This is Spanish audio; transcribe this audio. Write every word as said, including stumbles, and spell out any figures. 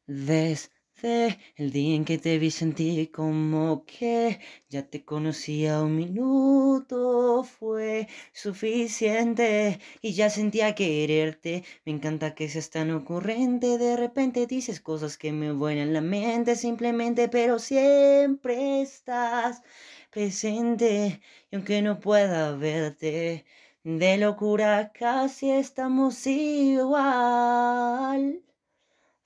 Desde el día en que te vi sentí como que ya te conocía, un minuto fue suficiente y ya sentía quererte. Me encanta que seas tan ocurrente, de repente dices cosas que me vuelan la mente simplemente, pero siempre estás presente y aunque no pueda verte, de locura casi estamos igual.